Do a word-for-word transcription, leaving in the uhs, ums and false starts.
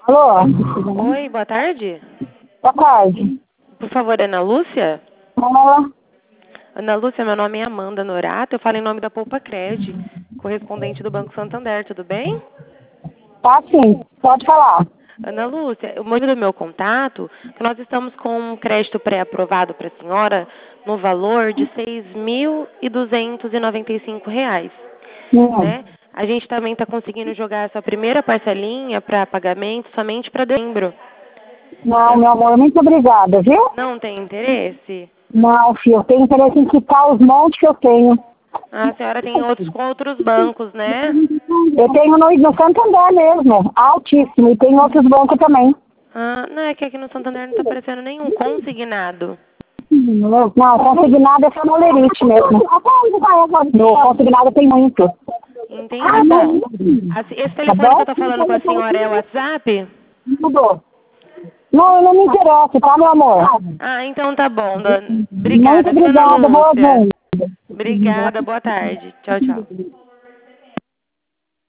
Alô? Oi, boa tarde. Boa tarde. Por favor, Ana Lúcia? Fala. Ana Lúcia, meu nome é Amanda Norato, eu falo em nome da Poupa Cred, correspondente do Banco Santander, tudo bem? Tá sim, pode falar. Ana Lúcia, o motivo do meu contato é que nós estamos com um crédito pré-aprovado para a senhora no valor de seis mil duzentos e noventa e cinco reais, Hum. né? A gente também está conseguindo jogar essa primeira parcelinha para pagamento somente para dezembro. Não, Eu meu amor, muito obrigada, viu? não tenho interesse? Não, filho, eu tenho interesse em quitar os montes que eu tenho. A senhora tem outros com outros bancos, né? Eu tenho no, no Santander mesmo, altíssimo, e tem outros bancos também. Ah, não, é que aqui no Santander não está aparecendo nenhum consignado. Não, consignado é só no Lerite mesmo. No consignado tem muito. Entendi. Bom, assim, esse Tá telefone que bom? eu tô falando com a senhora é o WhatsApp? Mudou. Não, não me interessa, tá, meu amor? Ah, então tá bom, dona. Muito Obrigada, viu, Ana obrigada, boa Lúcia? noite. Obrigada, boa tarde. Tchau, tchau.